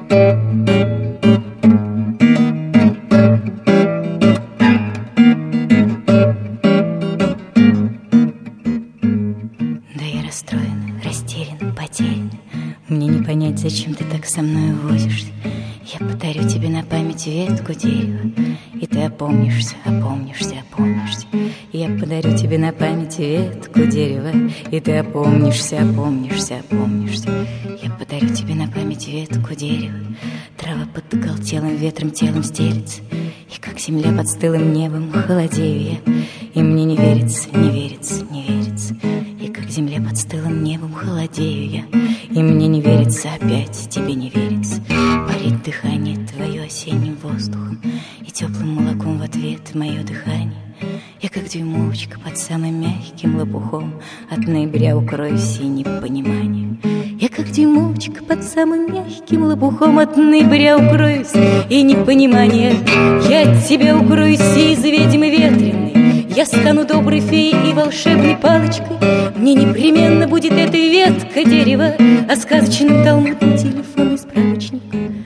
Мне не понять, зачем ты так со мной возишься. Я подарю тебе на память ветку дерева, и ты опомнишься, опомнишься, опомнишься. Я подарю тебе на память ветку дерева, и ты опомнишься, опомнишься, опомнишься. Я подарю тебе на память ветку дерева. Трава под оголтелым ветром телом стелется, и как земля под стылым небом холодею я. И мне не верится, не верится, не верится. И как земля под стылым небом холодею я. И мне не верится, опять тебе не верится. Парит дыхание твое осенним воздухом, и теплым молоком в ответ мое дыхание. Я как дюймовочка под самым мягким лопухом, от ноября укроюсь и непониманием. Я как дюймовочка под самым мягким лопухом, от ноября укроюсь и непонимание. Я от тебя укроюсь и из ведьмы ветреной, я стану доброй феей и волшебной палочкой. Мне непременно будет эта ветка дерева, а сказочным талмудом телефон и справочник.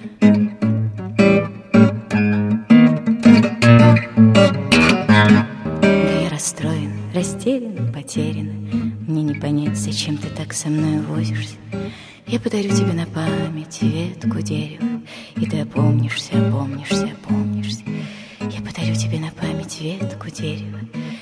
Да я расстроен, растерян, потерян. Мне не понять, зачем ты так со мной возишься. Я подарю тебе на память ветку дерева, и ты опомнишься, опомнишься, опомнишься. Я подарю тебе на память ветку дерева,